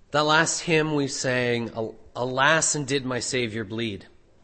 That last hymn we sang, Alas, and Did My Savior Bleed?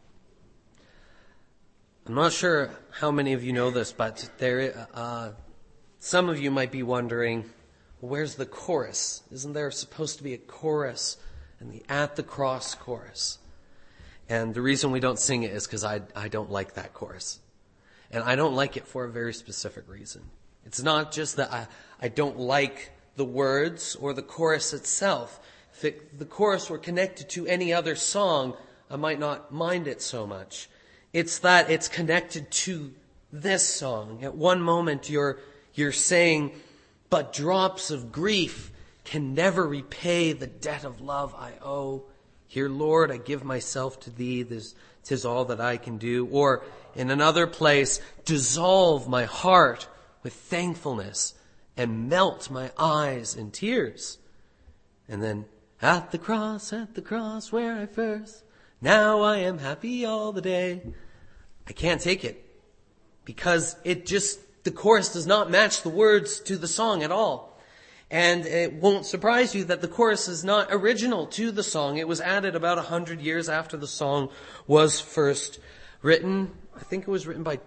I'm not sure how many of you know this, but some of you might be wondering, well, where's the chorus? Isn't there supposed to be a chorus and the At the Cross chorus? And the reason we don't sing it is because I don't like that chorus. And I don't like it for a very specific reason. It's not just that I don't like the words or the chorus itself. If the chorus were connected to any other song, I might not mind it so much. It's that it's connected to this song. At one moment you're saying, but drops of grief can never repay the debt of love I owe. Here, Lord, I give myself to thee. 'Tis all that I can do. Or in another place, dissolve my heart with thankfulness and melt my eyes in tears. And then, at the cross where I first, now I am happy all the day. I can't take it because the chorus does not match the words to the song at all. And it won't surprise you that the chorus is not original to the song. It was added about 100 years after the song was first written. I think it was written by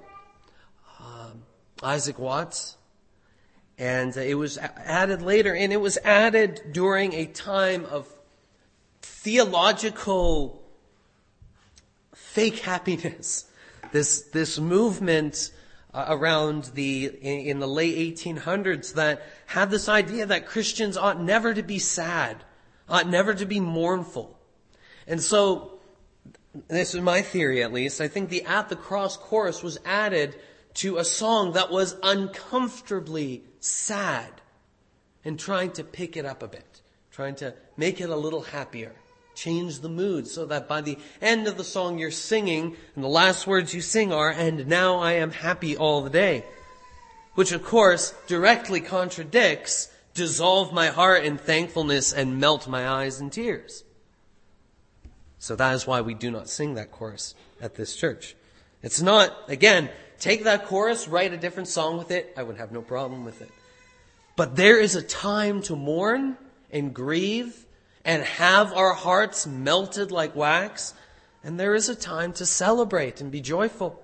Isaac Watts. And it was added later, and it was added during a time of theological fake happiness. This movement around in the late 1800s that had this idea that Christians ought never to be sad, ought never to be mournful. And so, this is my theory at least, I think the At the Cross chorus was added to a song that was uncomfortably sad and trying to pick it up a bit, trying to make it a little happier, change the mood so that by the end of the song you're singing and the last words you sing are, and now I am happy all the day, which of course directly contradicts dissolve my heart in thankfulness and melt my eyes in tears. So that is why we do not sing that chorus at this church. It's not, again, take that chorus, write a different song with it. I would have no problem with it. But there is a time to mourn and grieve and have our hearts melted like wax. And there is a time to celebrate and be joyful.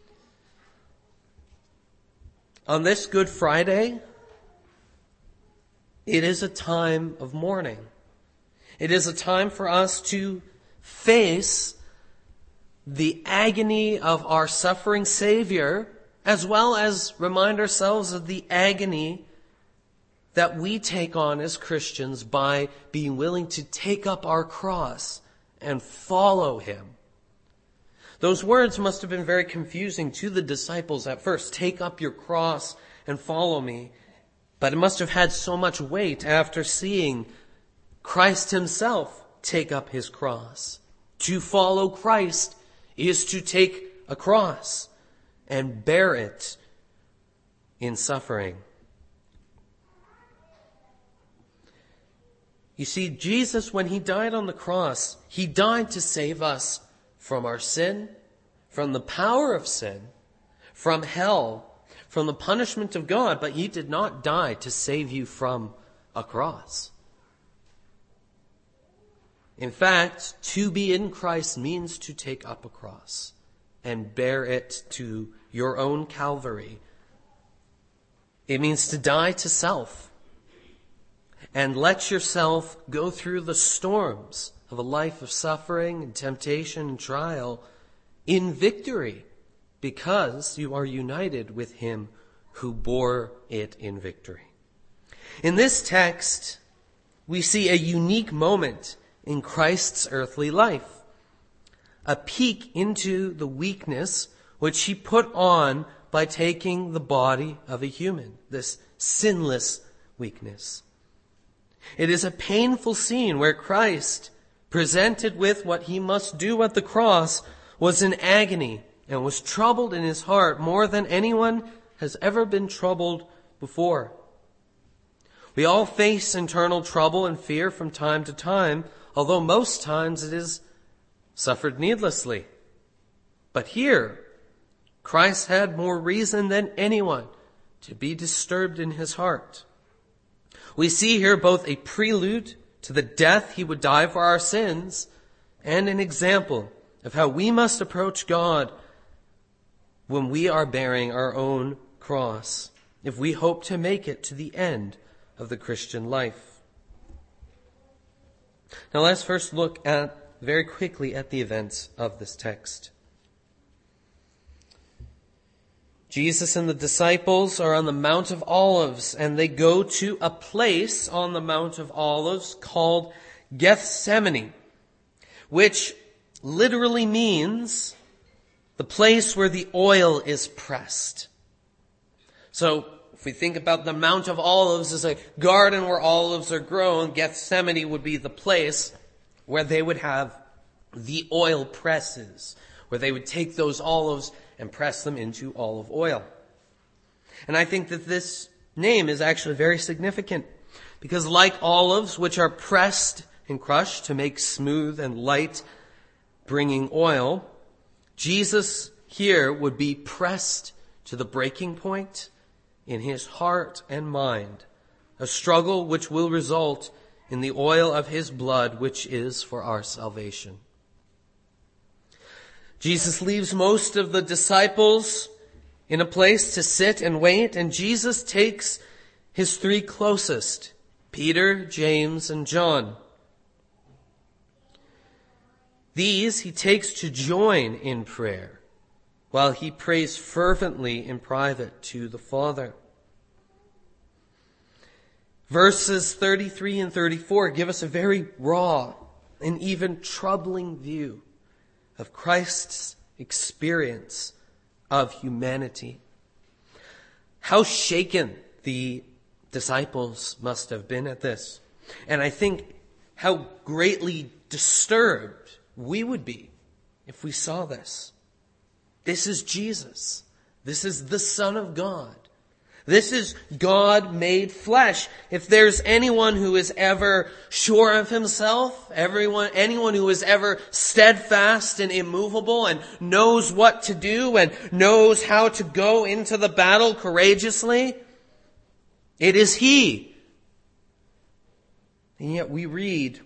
On this Good Friday, it is a time of mourning. It is a time for us to face the agony of our suffering Savior, as well as remind ourselves of the agony that we take on as Christians by being willing to take up our cross and follow Him. Those words must have been very confusing to the disciples at first. Take up your cross and follow me. But it must have had so much weight after seeing Christ Himself take up His cross. To follow Christ is to take a cross and bear it in suffering. You see, Jesus, when He died on the cross, He died to save us from our sin, from the power of sin, from hell, from the punishment of God, but He did not die to save you from a cross. In fact, to be in Christ means to take up a cross and bear it to your own Calvary. It means to die to self and let yourself go through the storms of a life of suffering and temptation and trial in victory because you are united with Him who bore it in victory. In this text, we see a unique moment in Christ's earthly life, a peek into the weakness which He put on by taking the body of a human, this sinless weakness. It is a painful scene where Christ, presented with what He must do at the cross, was in agony and was troubled in His heart more than anyone has ever been troubled before. We all face internal trouble and fear from time to time, although most times it is suffered needlessly. But here, Christ had more reason than anyone to be disturbed in His heart. We see here both a prelude to the death he would die for our sins, and an example of how we must approach God when we are bearing our own cross, if we hope to make it to the end of the Christian life. Now let's first look very quickly at the events of this text. Jesus and the disciples are on the Mount of Olives, and they go to a place on the Mount of Olives called Gethsemane, which literally means the place where the oil is pressed. So if we think about the Mount of Olives as a garden where olives are grown, Gethsemane would be the place where they would have the oil presses, where they would take those olives and press them into olive oil. And I think that this name is actually very significant, because like olives, which are pressed and crushed to make smooth and light bringing oil, Jesus here would be pressed to the breaking point in his heart and mind, a struggle which will result in the oil of his blood, which is for our salvation. Jesus leaves most of the disciples in a place to sit and wait, and Jesus takes his three closest, Peter, James, and John. These he takes to join in prayer, while he prays fervently in private to the Father. Verses 33 and 34 give us a very raw and even troubling view of Christ's experience of humanity. How shaken the disciples must have been at this. And I think how greatly disturbed we would be if we saw this. This is Jesus. This is the Son of God. This is God made flesh. If there's anyone who is ever sure of himself, anyone who is ever steadfast and immovable and knows what to do and knows how to go into the battle courageously, it is he. And yet we read,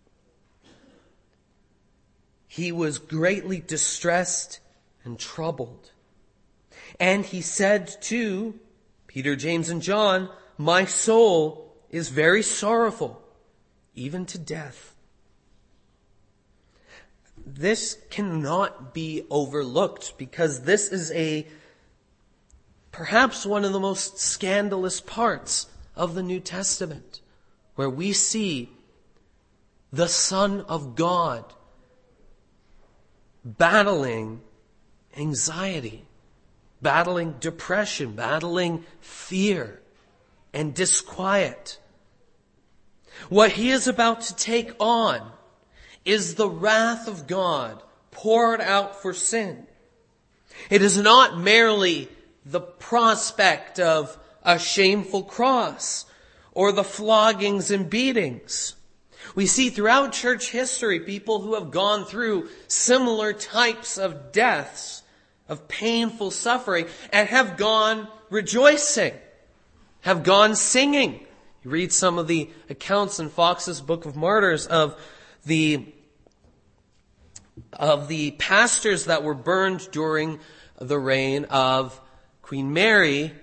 he was greatly distressed and troubled. And he said to Peter, James, and John, my soul is very sorrowful, even to death. This cannot be overlooked, because this is perhaps one of the most scandalous parts of the New Testament, where we see the Son of God battling anxiety, battling depression, battling fear and disquiet. What he is about to take on is the wrath of God poured out for sin. It is not merely the prospect of a shameful cross or the floggings and beatings. We see throughout church history people who have gone through similar types of deaths, of painful suffering, and have gone rejoicing, have gone singing. You read some of the accounts in Fox's Book of Martyrs of the pastors that were burned during the reign of Queen Mary,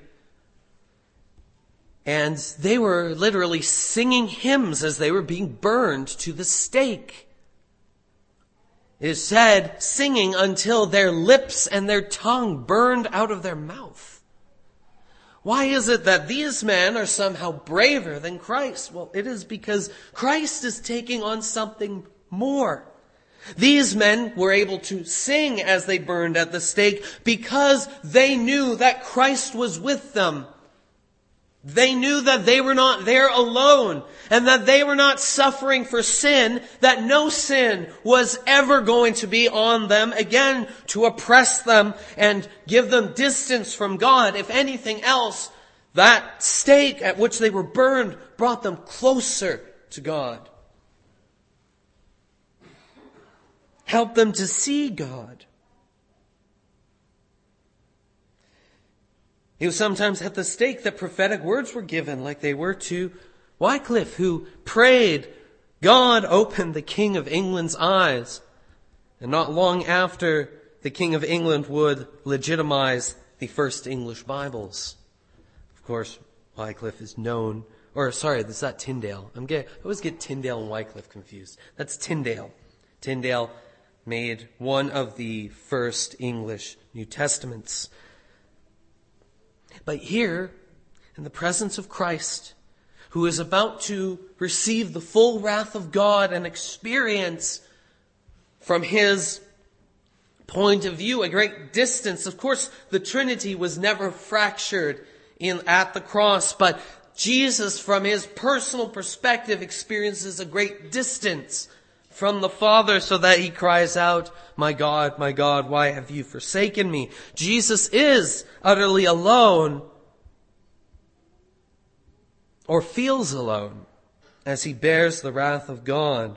and they were literally singing hymns as they were being burned to the stake. It is said, singing until their lips and their tongue burned out of their mouth. Why is it that these men are somehow braver than Christ? Well, it is because Christ is taking on something more. These men were able to sing as they burned at the stake because they knew that Christ was with them. They knew that they were not there alone, and that they were not suffering for sin, that no sin was ever going to be on them again to oppress them and give them distance from God. If anything else, that stake at which they were burned brought them closer to God. Helped them to see God. It was sometimes at the stake that prophetic words were given, like they were to Wycliffe, who prayed God opened the King of England's eyes, and not long after, the King of England would legitimize the first English Bibles. Of course, Wycliffe is known, is that Tyndale? I always get Tyndale and Wycliffe confused. That's Tyndale. Tyndale made one of the first English New Testaments. But here, in the presence of Christ, who is about to receive the full wrath of God and experience from his point of view a great distance. Of course, the Trinity was never fractured at the cross, but Jesus, from his personal perspective, experiences a great distance from the Father, so that he cries out, my God, why have you forsaken me?" Jesus is utterly alone, or feels alone, as he bears the wrath of God.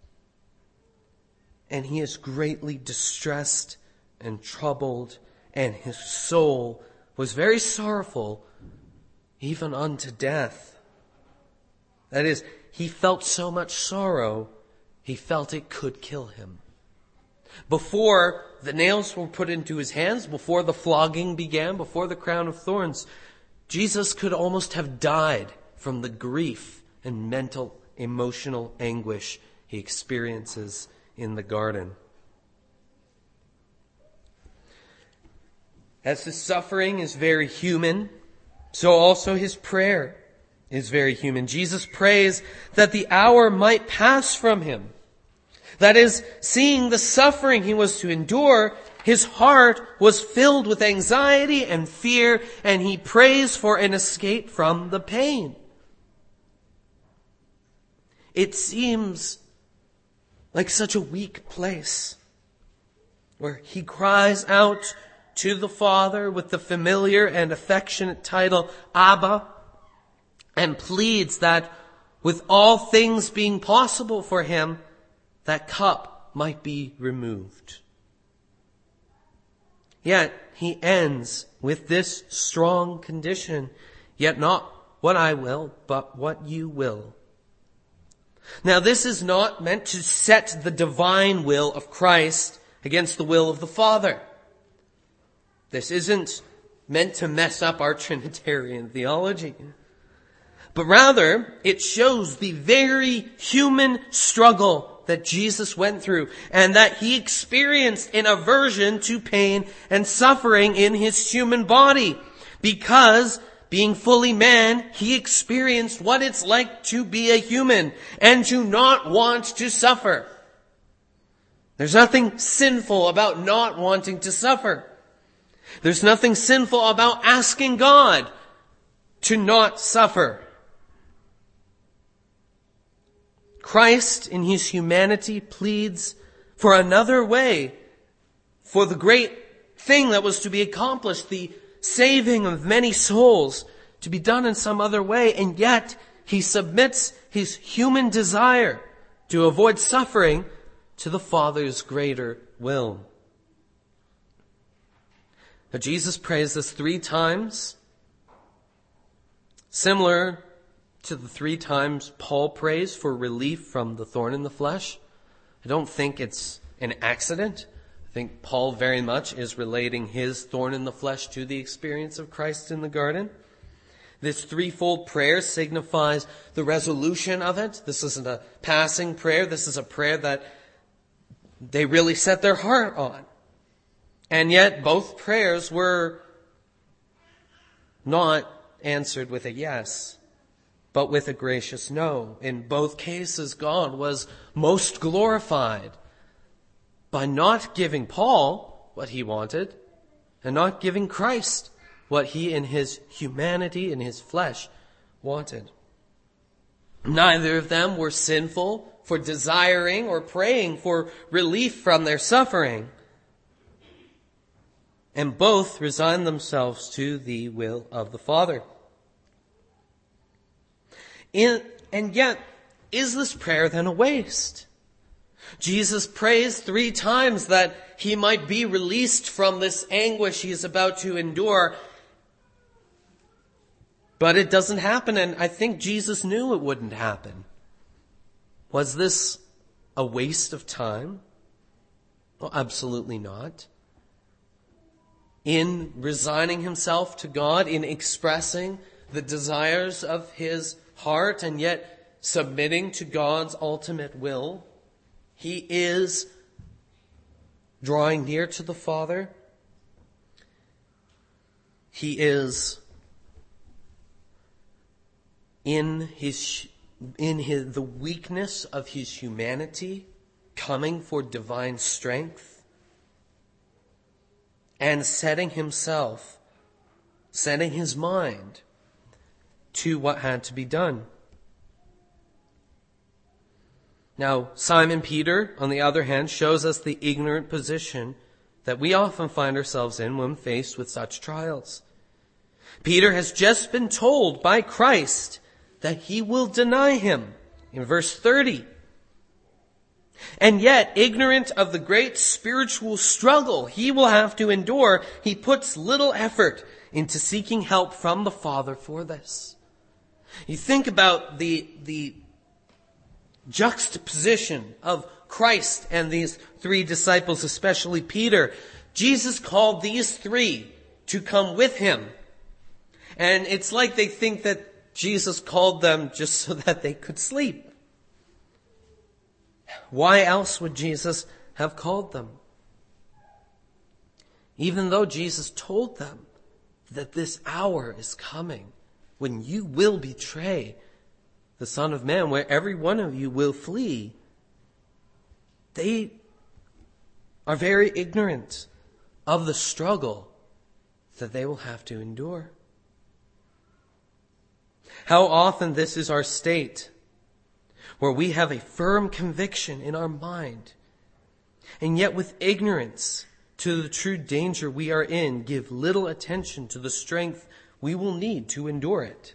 And he is greatly distressed and troubled, and his soul was very sorrowful, even unto death. That is, he felt so much sorrow, he felt it could kill him. Before the nails were put into his hands, before the flogging began, before the crown of thorns, Jesus could almost have died from the grief and mental, emotional anguish he experiences in the garden. As his suffering is very human, so also his prayer is very human. Jesus prays that the hour might pass from him. That is, seeing the suffering he was to endure, his heart was filled with anxiety and fear, and he prays for an escape from the pain. It seems like such a weak place, where he cries out to the Father with the familiar and affectionate title Abba, and pleads that with all things being possible for him, that cup might be removed. Yet he ends with this strong condition, "Yet not what I will, but what you will." Now, this is not meant to set the divine will of Christ against the will of the Father. This isn't meant to mess up our Trinitarian theology. But rather, it shows the very human struggle that Jesus went through, and that he experienced in aversion to pain and suffering in his human body. Because, being fully man, he experienced what it's like to be a human and to not want to suffer. There's nothing sinful about not wanting to suffer. There's nothing sinful about asking God to not suffer. Christ, in his humanity, pleads for another way, for the great thing that was to be accomplished, the saving of many souls, to be done in some other way, and yet he submits his human desire to avoid suffering to the Father's greater will. Now, Jesus prays this 3 times, similar to the 3 times Paul prays for relief from the thorn in the flesh. I don't think it's an accident. I think Paul very much is relating his thorn in the flesh to the experience of Christ in the garden. This 3-fold prayer signifies the resolution of it. This isn't a passing prayer. This is a prayer that they really set their heart on. And yet both prayers were not answered with a yes, but with a gracious no. In both cases, God was most glorified by not giving Paul what he wanted and not giving Christ what he in his humanity, in his flesh, wanted. Neither of them were sinful for desiring or praying for relief from their suffering. And both resigned themselves to the will of the Father. And yet, is this prayer then a waste? Jesus prays 3 times that he might be released from this anguish he is about to endure. But it doesn't happen, and I think Jesus knew it wouldn't happen. Was this a waste of time? Well, absolutely not. In resigning himself to God, in expressing the desires of his heart and yet submitting to God's ultimate will, he is drawing near to the Father. He is in the weakness of his humanity, coming for divine strength and setting his mind to what had to be done. Now, Simon Peter, on the other hand, shows us the ignorant position that we often find ourselves in when faced with such trials. Peter has just been told by Christ that he will deny him in verse 30. And yet, ignorant of the great spiritual struggle he will have to endure, he puts little effort into seeking help from the Father for this. You think about the juxtaposition of Christ and these three disciples, especially Peter. Jesus called these three to come with him. And it's like they think that Jesus called them just so that they could sleep. Why else would Jesus have called them? Even though Jesus told them that this hour is coming when you will betray the Son of Man, where every one of you will flee, they are very ignorant of the struggle that they will have to endure. How often this is our state, where we have a firm conviction in our mind, and yet with ignorance to the true danger we are in, give little attention to the strength we will need to endure it.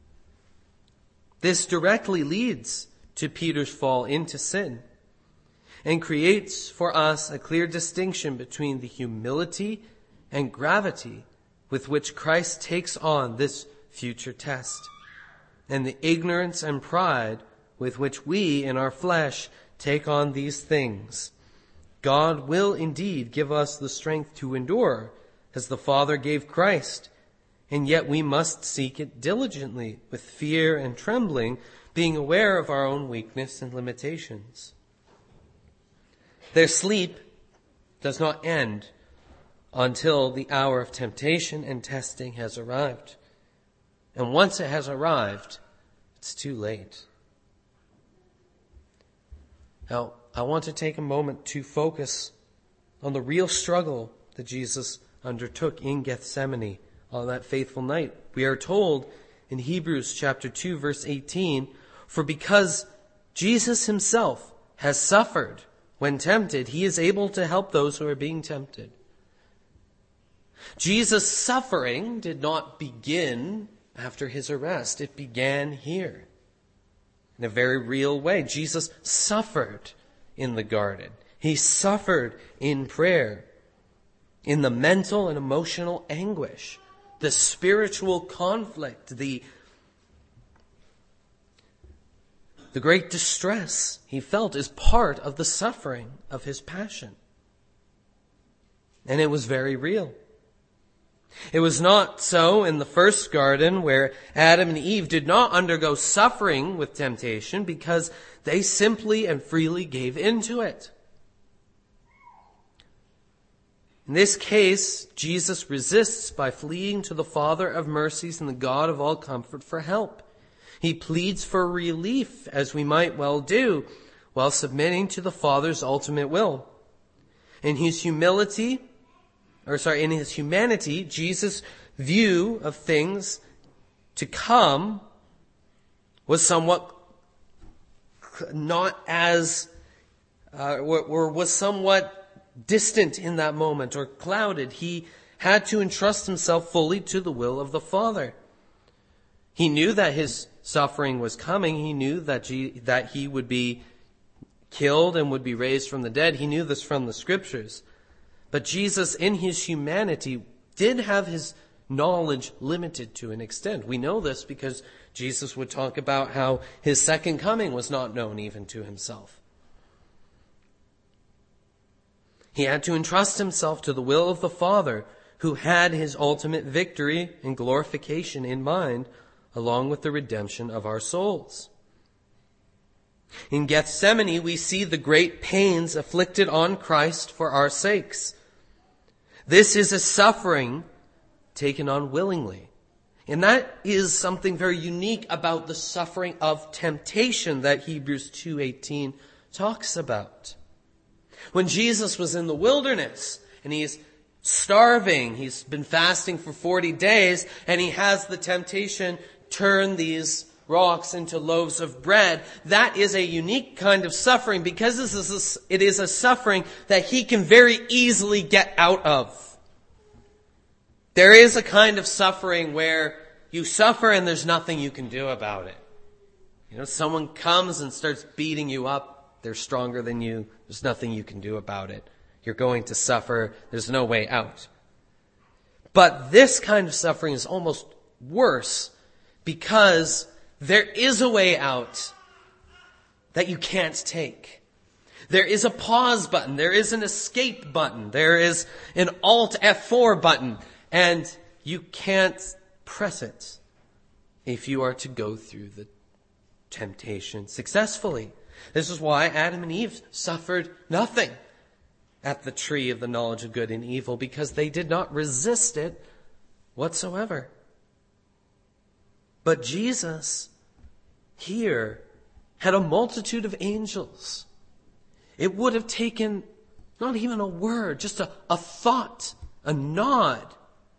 This directly leads to Peter's fall into sin and creates for us a clear distinction between the humility and gravity with which Christ takes on this future test and the ignorance and pride with which we in our flesh take on these things. God will indeed give us the strength to endure as the Father gave Christ, and yet we must seek it diligently with fear and trembling, being aware of our own weakness and limitations. Their sleep does not end until the hour of temptation and testing has arrived. And once it has arrived, it's too late. Now, I want to take a moment to focus on the real struggle that Jesus undertook in Gethsemane on that faithful night. We are told in Hebrews chapter 2, verse 18, "For because Jesus himself has suffered when tempted, he is able to help those who are being tempted." Jesus' suffering did not begin after his arrest. It began here. In a very real way, Jesus suffered in the garden. He suffered in prayer, in the mental and emotional anguish, the spiritual conflict, the great distress he felt is part of the suffering of his passion. And it was very real. It was not so in the first garden, where Adam and Eve did not undergo suffering with temptation because they simply and freely gave into it. In this case, Jesus resists by fleeing to the Father of mercies and the God of all comfort for help. He pleads for relief, as we might well do, while submitting to the Father's ultimate will. In his humanity, Jesus' view of things to come was somewhat was somewhat distant in that moment, or clouded. He had to entrust himself fully to the will of the Father. He knew that his suffering was coming. He knew that he would be killed and would be raised from the dead. He knew this from the Scriptures. But Jesus, in his humanity, did have his knowledge limited to an extent. We know this because Jesus would talk about how his second coming was not known even to himself. He had to entrust himself to the will of the Father, who had his ultimate victory and glorification in mind, along with the redemption of our souls. In Gethsemane, we see the great pains afflicted on Christ for our sakes. This is a suffering taken on willingly. And that is something very unique about the suffering of temptation that Hebrews 2:18 talks about. When Jesus was in the wilderness and he's starving, he's been fasting for 40 days, and he has the temptation, turn these rocks into loaves of bread. That is a unique kind of suffering because it is a suffering that he can very easily get out of. There is a kind of suffering where you suffer and there's nothing you can do about it. Someone comes and starts beating you up. They're stronger than you. There's nothing you can do about it. You're going to suffer. There's no way out. But this kind of suffering is almost worse because there is a way out that you can't take. There is a pause button. There is an escape button. There is an Alt F4 button. And you can't press it if you are to go through the temptation successfully. This is why Adam and Eve suffered nothing at the tree of the knowledge of good and evil, because they did not resist it whatsoever. But Jesus here had a multitude of angels. It would have taken not even a word, just a thought, a nod,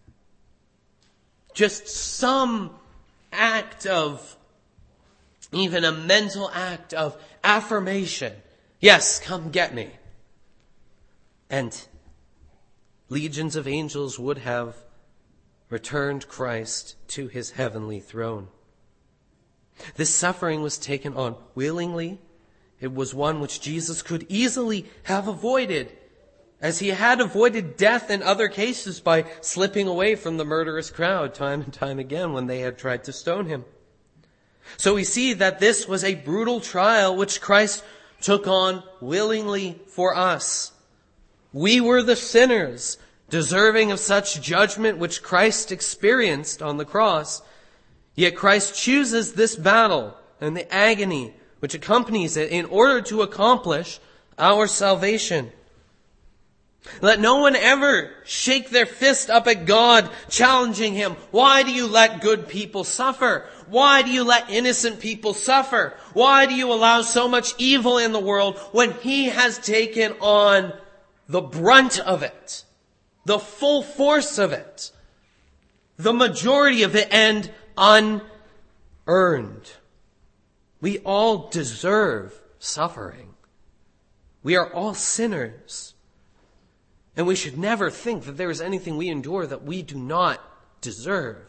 just some act of, even a mental act of affirmation. Yes, come get me. And legions of angels would have returned Christ to his heavenly throne. This suffering was taken on willingly. It was one which Jesus could easily have avoided, as he had avoided death in other cases by slipping away from the murderous crowd time and time again when they had tried to stone him. So we see that this was a brutal trial which Christ took on willingly for us. We were the sinners, deserving of such judgment which Christ experienced on the cross. Yet Christ chooses this battle and the agony which accompanies it in order to accomplish our salvation. Let no one ever shake their fist up at God, challenging him. Why do you let good people suffer? Why do you let innocent people suffer? Why do you allow so much evil in the world when he has taken on the brunt of it, the full force of it, the majority of it, and unearned? We all deserve suffering. We are all sinners. And we should never think that there is anything we endure that we do not deserve.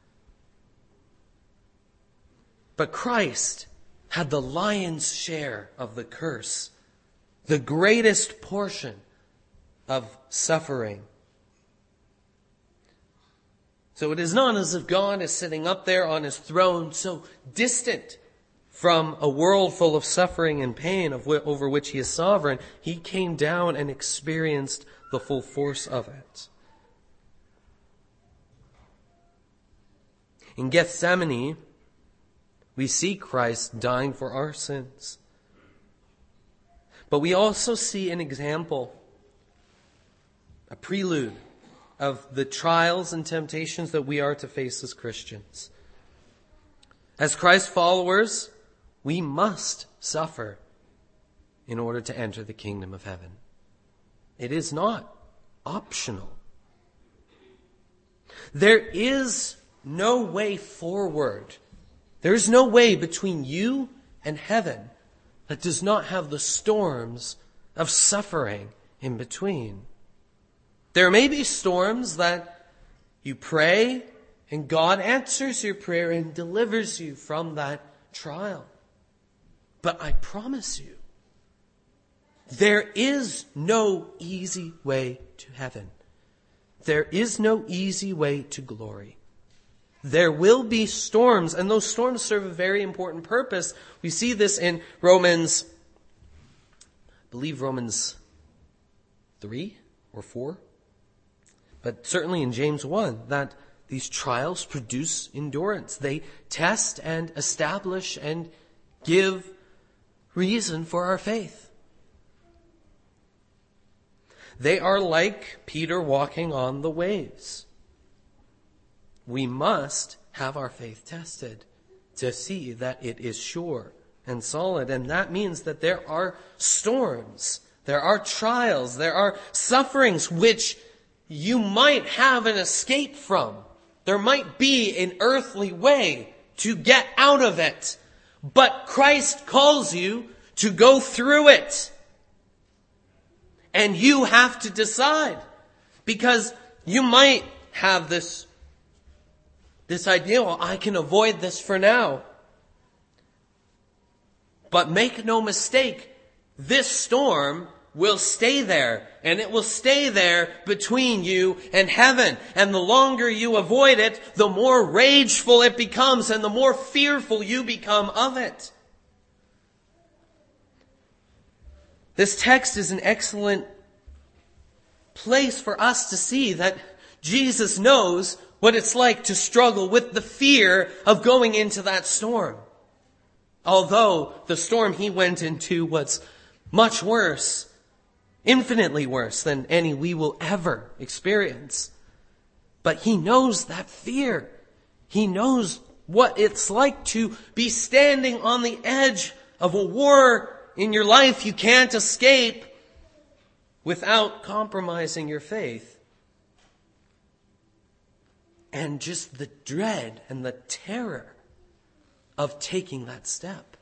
But Christ had the lion's share of the curse, the greatest portion of suffering. So it is not as if God is sitting up there on his throne, so distant from a world full of suffering and pain over which he is sovereign. He came down and experienced the full force of it. In Gethsemane, we see Christ dying for our sins. But we also see an example, a prelude of the trials and temptations that we are to face as Christians. As Christ's followers, we must suffer in order to enter the kingdom of heaven. It is not optional. There is no way forward. There is no way between you and heaven that does not have the storms of suffering in between. There may be storms that you pray and God answers your prayer and delivers you from that trial. But I promise you, there is no easy way to heaven. There is no easy way to glory. There will be storms, and those storms serve a very important purpose. We see this in Romans 3 or 4. But certainly in James 1, that these trials produce endurance. They test and establish and give reason for our faith. They are like Peter walking on the waves. We must have our faith tested to see that it is sure and solid. And that means that there are storms, there are trials, there are sufferings which you might have an escape from. There might be an earthly way to get out of it. But Christ calls you to go through it. And you have to decide. Because you might have this idea, well, I can avoid this for now. But make no mistake, this storm will stay there. And it will stay there between you and heaven. And the longer you avoid it, the more rageful it becomes and the more fearful you become of it. This text is an excellent place for us to see that Jesus knows what it's like to struggle with the fear of going into that storm. Although the storm he went into was much worse, infinitely worse than any we will ever experience. But he knows that fear. He knows what it's like to be standing on the edge of a war in your life you can't escape without compromising your faith. And just the dread and the terror of taking that step.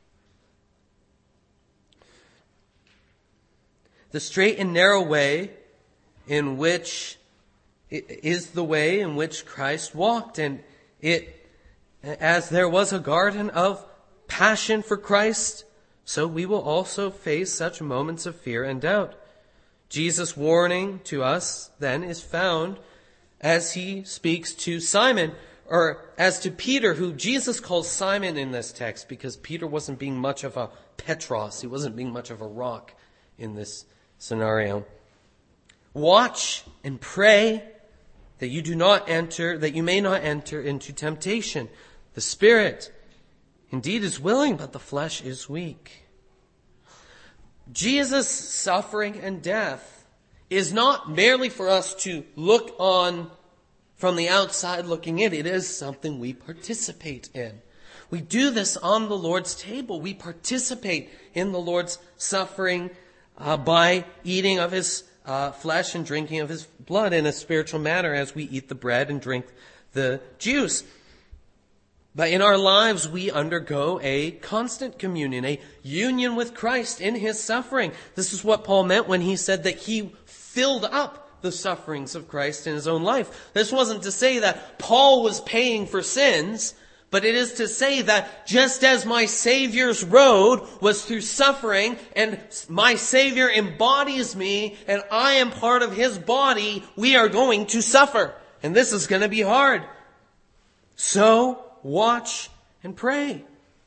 The straight and narrow way in which is the way in which Christ walked. And as there was a garden of passion for Christ, so we will also face such moments of fear and doubt. Jesus' warning to us then is found as he speaks to Simon, or as to Peter, who Jesus calls Simon in this text, because Peter wasn't being much of a Petros. He wasn't being much of a rock in this scenario. Watch and pray that you may not enter into temptation. The spirit indeed is willing, but the flesh is weak. Jesus' suffering and death is not merely for us to look on from the outside looking in. It is something we participate in. We do this on the Lord's table. We participate in the Lord's suffering by eating of his flesh and drinking of his blood in a spiritual manner as we eat the bread and drink the juice. But in our lives, we undergo a constant communion, a union with Christ in his suffering. This is what Paul meant when he said that he filled up the sufferings of Christ in his own life. This wasn't to say that Paul was paying for sins, but it is to say that just as my Savior's road was through suffering, and my Savior embodies me, and I am part of his body, we are going to suffer. And this is going to be hard. So, watch and pray.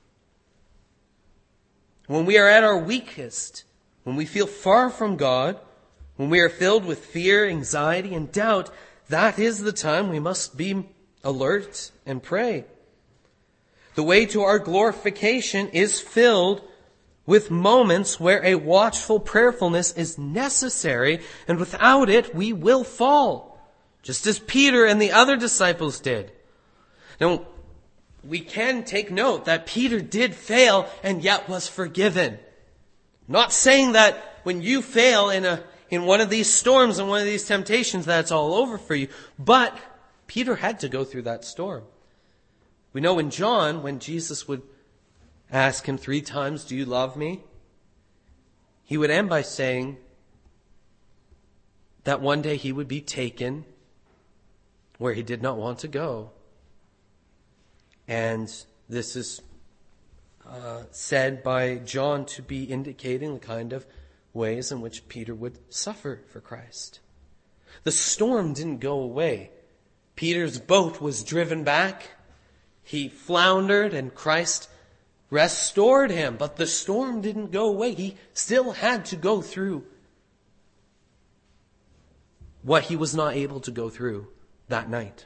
When we are at our weakest, when we feel far from God, when we are filled with fear, anxiety, and doubt, that is the time we must be alert and pray. The way to our glorification is filled with moments where a watchful prayerfulness is necessary, and without it we will fall, just as Peter and the other disciples did. Now, we can take note that Peter did fail and yet was forgiven. Not saying that when you fail in one of these storms and one of these temptations, that's all over for you. But Peter had to go through that storm. We know in John, when Jesus would ask him 3 times, "Do you love me?" he would end by saying that one day he would be taken where he did not want to go. And this is said by John to be indicating the kind of ways in which Peter would suffer for Christ. The storm didn't go away Peter's boat was driven back. He floundered and Christ restored him. But the storm didn't go away. He still had to go through what he was not able to go through that night.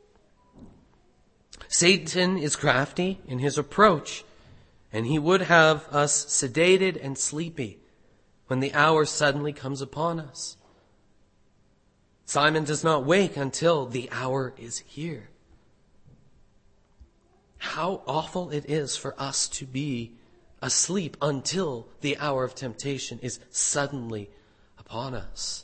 Satan is crafty in his approach, and he would have us sedated and sleepy when the hour suddenly comes upon us. Simon does not wake until the hour is here. How awful it is for us to be asleep until the hour of temptation is suddenly upon us.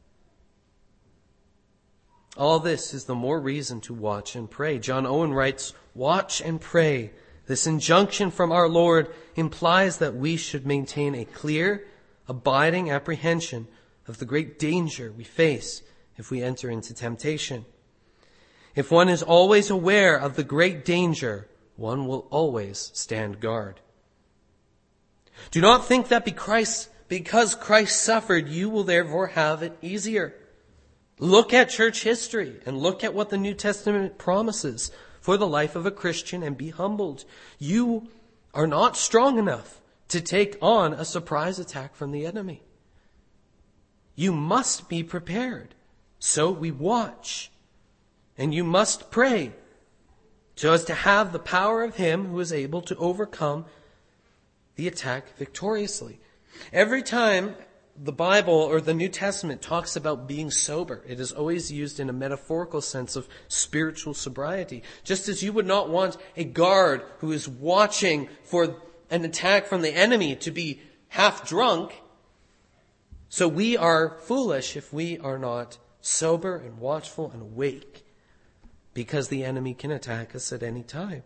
All this is the more reason to watch and pray. John Owen writes, "Watch and pray. This injunction from our Lord implies that we should maintain a clear, abiding apprehension of the great danger we face if we enter into temptation. If one is always aware of the great danger, one will always stand guard. Do not think that because Christ suffered, you will therefore have it easier. Look at church history and look at what the New Testament promises for the life of a Christian and be humbled. You are not strong enough to take on a surprise attack from the enemy. You must be prepared. So we watch. And you must pray so as to have the power of him who is able to overcome the attack victoriously." Every time the Bible or the New Testament talks about being sober, it is always used in a metaphorical sense of spiritual sobriety. Just as you would not want a guard who is watching for an attack from the enemy to be half drunk, so we are foolish if we are not sober and watchful and awake, because the enemy can attack us at any time.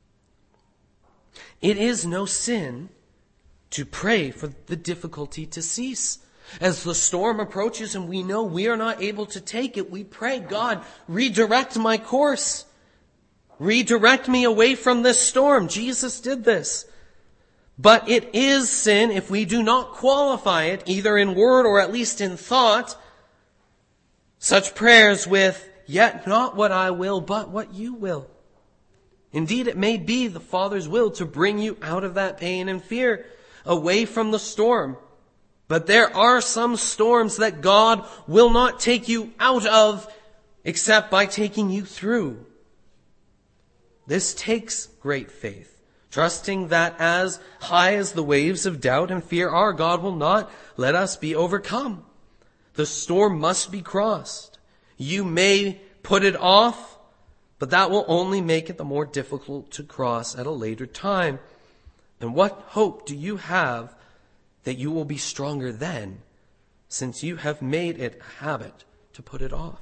It is no sin to pray for the difficulty to cease. As the storm approaches and we know we are not able to take it, we pray, "God, redirect my course. Redirect me away from this storm." Jesus did this. But it is sin if we do not qualify it, either in word or at least in thought, such prayers with, "Yet not what I will, but what you will." Indeed, it may be the Father's will to bring you out of that pain and fear, away from the storm. But there are some storms that God will not take you out of except by taking you through. This takes great faith, trusting that as high as the waves of doubt and fear are, God will not let us be overcome. The storm must be crossed. You may put it off, but that will only make it the more difficult to cross at a later time. And what hope do you have that you will be stronger then, since you have made it a habit to put it off?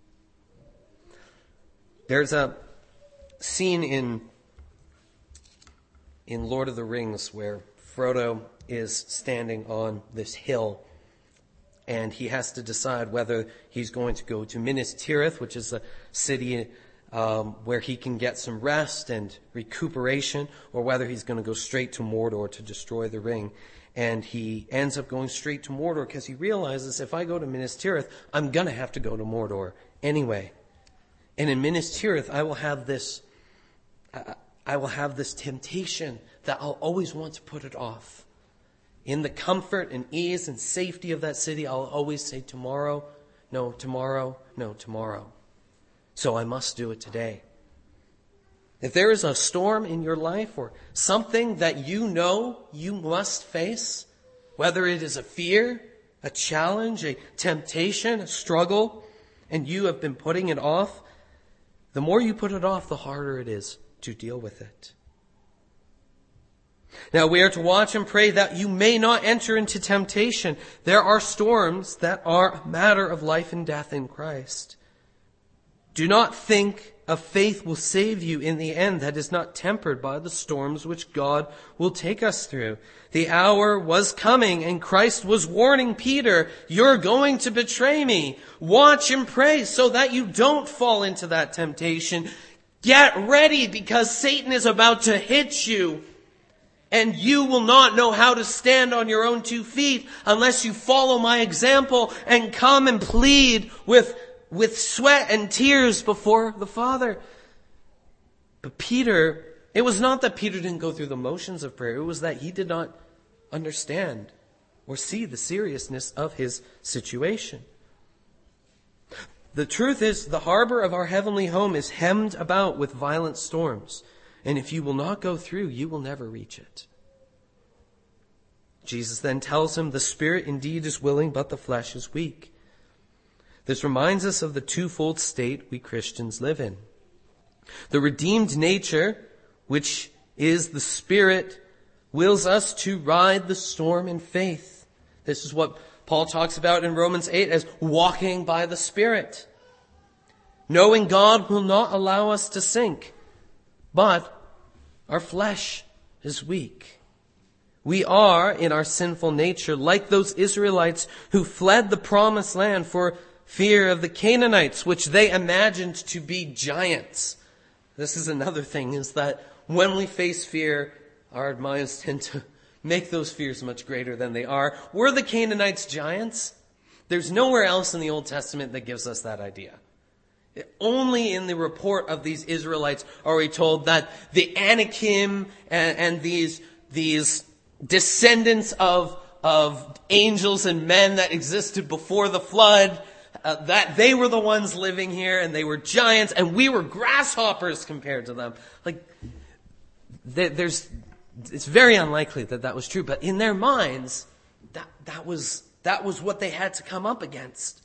There's a scene in Lord of the Rings where Frodo is standing on this hill, and he has to decide whether he's going to go to Minas Tirith, which is a city where he can get some rest and recuperation, or whether he's going to go straight to Mordor to destroy the ring. And he ends up going straight to Mordor because he realizes, if I go to Minas Tirith, I'm going to have to go to Mordor anyway. And in Minas Tirith, I will have this temptation that I'll always want to put it off. In the comfort and ease and safety of that city, I'll always say tomorrow, no, tomorrow, no, tomorrow. So I must do it today. If there is a storm in your life or something that you know you must face, whether it is a fear, a challenge, a temptation, a struggle, and you have been putting it off, the more you put it off, the harder it is to deal with it. Now we are to watch and pray that you may not enter into temptation. There are storms that are a matter of life and death in Christ. Do not think a faith will save you in the end that is not tempered by the storms which God will take us through. The hour was coming and Christ was warning Peter, "You're going to betray me. Watch and pray so that you don't fall into that temptation. Get ready because Satan is about to hit you. And you will not know how to stand on your own 2 feet unless you follow my example and come and plead with with sweat and tears before the Father. But Peter, it was not that Peter didn't go through the motions of prayer. It was that he did not understand or see the seriousness of his situation. The truth is, the harbor of our heavenly home is hemmed about with violent storms. And if you will not go through, you will never reach it. Jesus then tells him, the spirit indeed is willing, but the flesh is weak. This reminds us of the twofold state we Christians live in. The redeemed nature, which is the Spirit, wills us to ride the storm in faith. This is what Paul talks about in Romans 8 as walking by the Spirit. Knowing God will not allow us to sink, but our flesh is weak. We are, in our sinful nature, like those Israelites who fled the promised land for fear of the Canaanites, which they imagined to be giants. This is another thing, is that when we face fear, our minds tend to make those fears much greater than they are. Were the Canaanites giants? There's nowhere else in the Old Testament that gives us that idea. Only in the report of these Israelites are we told that the Anakim and these descendants of angels and men that existed before the flood, that they were the ones living here and they were giants and we were grasshoppers compared to them. It's very unlikely that was true, but in their minds, that was what they had to come up against.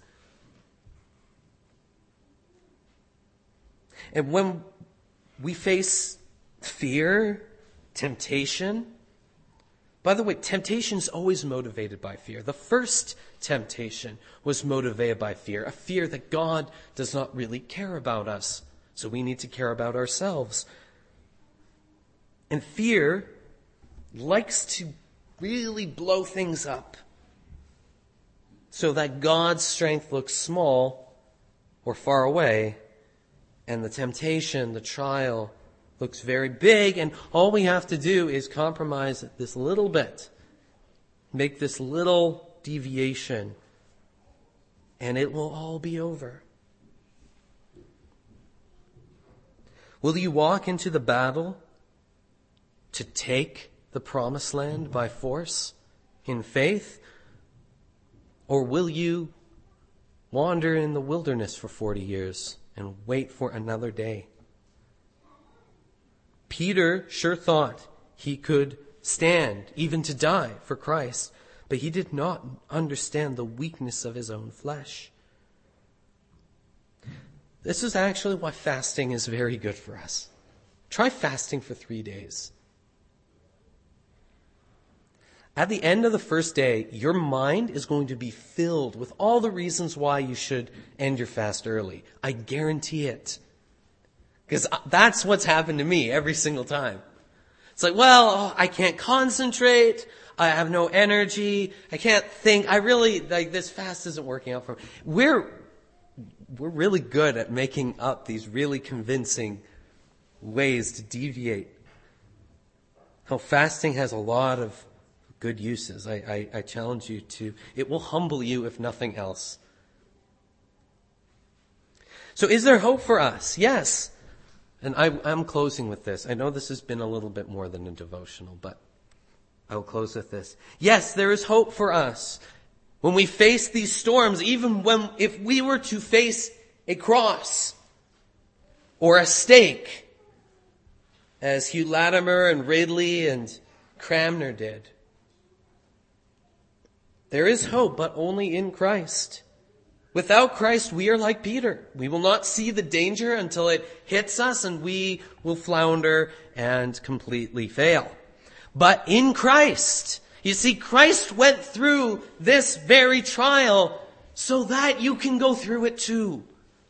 And when we face fear, temptation, by the way, temptation is always motivated by fear. The first temptation was motivated by fear, a fear that God does not really care about us. So we need to care about ourselves. And fear likes to really blow things up so that God's strength looks small or far away, and the temptation, the trial, looks very big, and all we have to do is compromise this little bit, make this little deviation, and it will all be over. Will you walk into the battle to take the promised land by force in faith? Or will you wander in the wilderness for 40 years and wait for another day? Peter sure thought he could stand, even to die for Christ, but he did not understand the weakness of his own flesh. This is actually why fasting is very good for us. Try fasting for 3 days. At the end of the first day, your mind is going to be filled with all the reasons why you should end your fast early. I guarantee it. Because that's what's happened to me every single time. It's like, well, I can't concentrate. I have no energy. I can't think. This fast isn't working out for me. We're really good at making up these really convincing ways to deviate. How fasting has a lot of good uses. I challenge you to. It will humble you if nothing else. So is there hope for us? Yes. And I'm closing with this. I know this has been a little bit more than a devotional, but I will close with this. Yes, there is hope for us. When we face these storms, even if we were to face a cross or a stake, as Hugh Latimer and Ridley and Cranmer did, there is hope, but only in Christ. Without Christ, we are like Peter. We will not see the danger until it hits us, and we will flounder and completely fail. But in Christ, you see, Christ went through this very trial so that you can go through it too.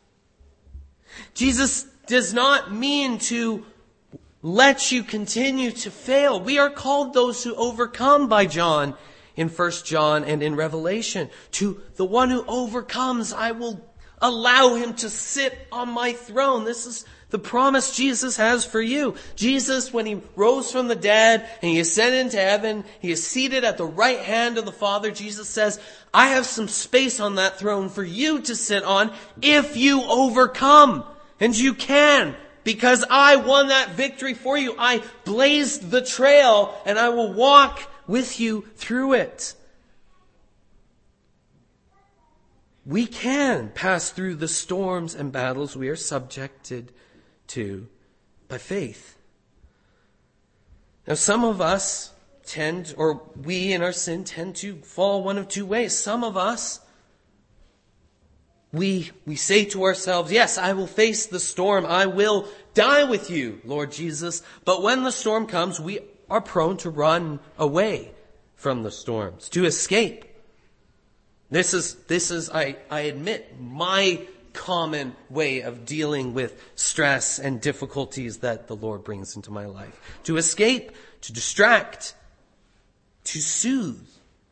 Jesus does not mean to let you continue to fail. We are called those who overcome by John in 1 John and in Revelation. To the one who overcomes, I will allow him to sit on my throne. This The promise Jesus has for you. Jesus, when he rose from the dead and he ascended into heaven, he is seated at the right hand of the Father. Jesus says, I have some space on that throne for you to sit on if you overcome. And you can, because I won that victory for you. I blazed the trail and I will walk with you through it. We can pass through the storms and battles we are subjected to by faith. Now, some of us we in our sin tend to fall one of two ways. Some of us, we say to ourselves, yes, I will face the storm. I will die with you, Lord Jesus. But when the storm comes, we are prone to run away from the storms, to escape. This is, I admit, my common way of dealing with stress and difficulties that the Lord brings into my life. To escape, to distract, to soothe.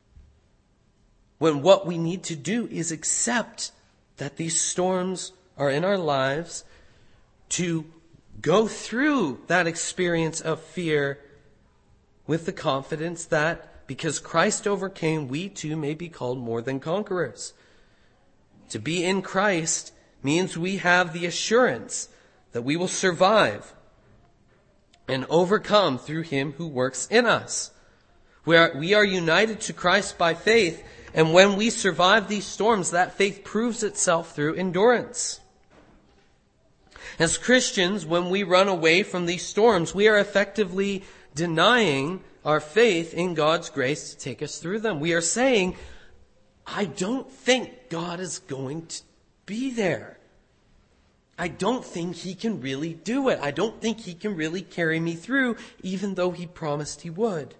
When what we need to do is accept that these storms are in our lives, to go through that experience of fear with the confidence that because Christ overcame, we too may be called more than conquerors. To be in Christ means we have the assurance that we will survive and overcome through him who works in us. We are united to Christ by faith, and when we survive these storms, that faith proves itself through endurance. As Christians, when we run away from these storms, we are effectively denying our faith in God's grace to take us through them. We are saying, I don't think God is going to be there. I don't think he can really do it. I don't think he can really carry me through, even though he promised he would.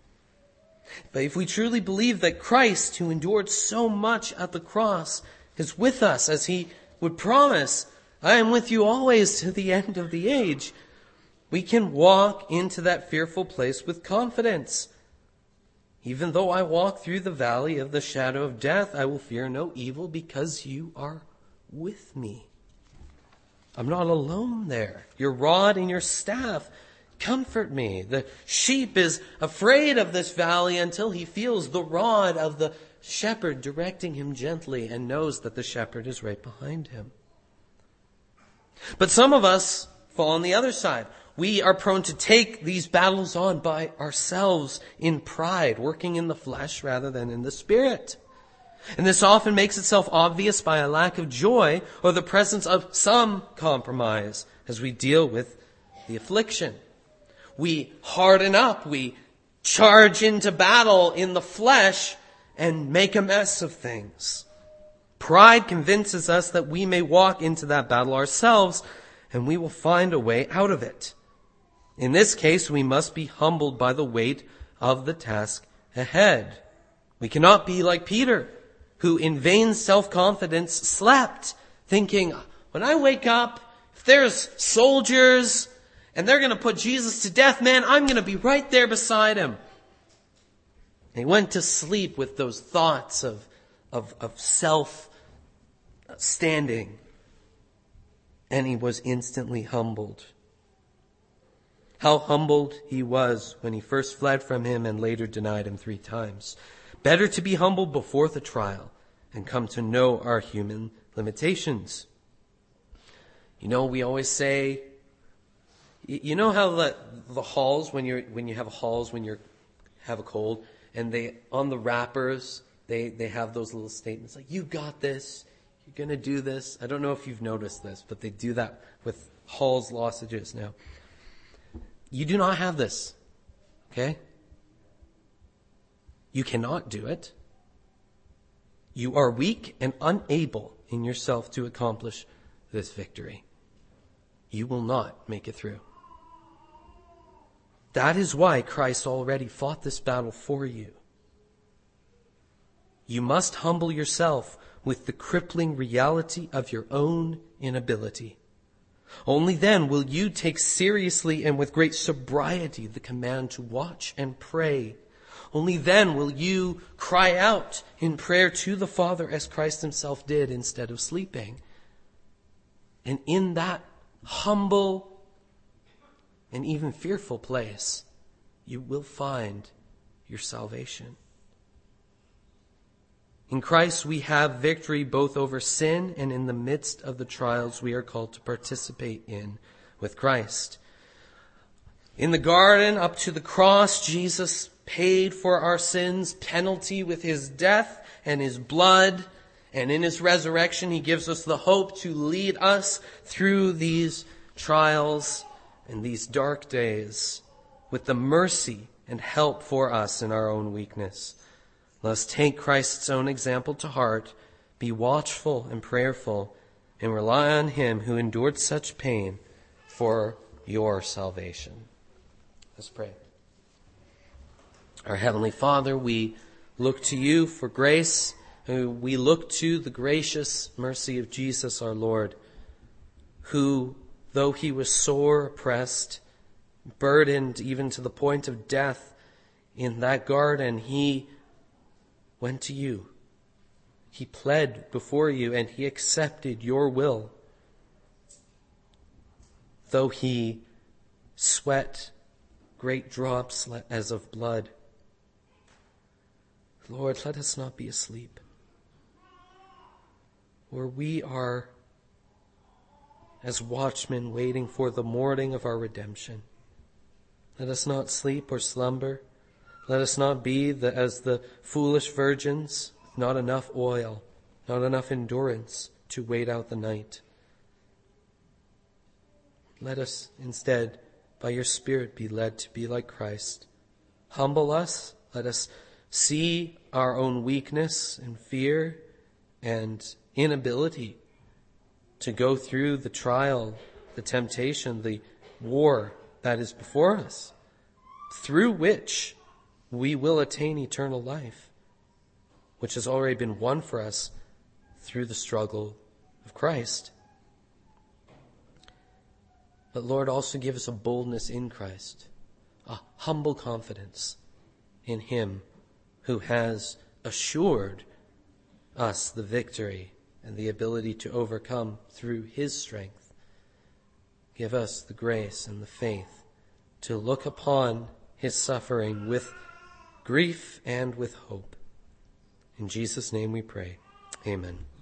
But if we truly believe that Christ, who endured so much at the cross, is with us, as he would promise, I am with you always to the end of the age, we can walk into that fearful place with confidence. Even though I walk through the valley of the shadow of death, I will fear no evil because you are with me. I'm not alone there. Your rod and your staff comfort me. The sheep is afraid of this valley until he feels the rod of the shepherd directing him gently and knows that the shepherd is right behind him. But some of us fall on the other side. We are prone to take these battles on by ourselves in pride, working in the flesh rather than in the spirit. And this often makes itself obvious by a lack of joy or the presence of some compromise as we deal with the affliction. We harden up, we charge into battle in the flesh and make a mess of things. Pride convinces us that we may walk into that battle ourselves and we will find a way out of it. In this case, we must be humbled by the weight of the task ahead. We cannot be like Peter, who in vain self-confidence slept, thinking, when I wake up, if there's soldiers and they're going to put Jesus to death, man, I'm going to be right there beside him. And he went to sleep with those thoughts of self-standing. And he was instantly humbled. How humbled he was when he first fled from him and later denied him 3 times. Better to be humbled before the trial and come to know our human limitations. You know, we always say, you know how the halls, when you have halls, when you have a cold, and they, on the wrappers, they have those little statements like, you got this, you're going to do this. I don't know if you've noticed this, but they do that with Hall's lozenges now. You do not have this, okay? You cannot do it. You are weak and unable in yourself to accomplish this victory. You will not make it through. That is why Christ already fought this battle for you. You must humble yourself with the crippling reality of your own inability. Only then will you take seriously and with great sobriety the command to watch and pray. Only then will you cry out in prayer to the Father as Christ himself did instead of sleeping. And in that humble and even fearful place, you will find your salvation. In Christ we have victory both over sin and in the midst of the trials we are called to participate in with Christ. In the garden up to the cross, Jesus paid for our sins' penalty with his death and his blood. And in his resurrection, he gives us the hope to lead us through these trials and these dark days with the mercy and help for us in our own weakness. Let us take Christ's own example to heart, be watchful and prayerful, and rely on him who endured such pain for your salvation. Let's pray. Our Heavenly Father, we look to you for grace. We look to the gracious mercy of Jesus our Lord, who, though he was sore oppressed, burdened even to the point of death in that garden, he went to you. He pled before you and he accepted your will. Though he sweat great drops as of blood, Lord, let us not be asleep, for we are as watchmen waiting for the morning of our redemption. Let us not sleep or slumber. Let us not be as the foolish virgins, not enough oil, not enough endurance to wait out the night. Let us instead, by your Spirit, be led to be like Christ. Humble us. Let us see our own weakness and fear and inability to go through the trial, the temptation, the war that is before us, through which we will attain eternal life, which has already been won for us through the struggle of Christ. But Lord, also give us a boldness in Christ, a humble confidence in him who has assured us the victory and the ability to overcome through his strength. Give us the grace and the faith to look upon his suffering with grief and with hope. In Jesus' name we pray. Amen.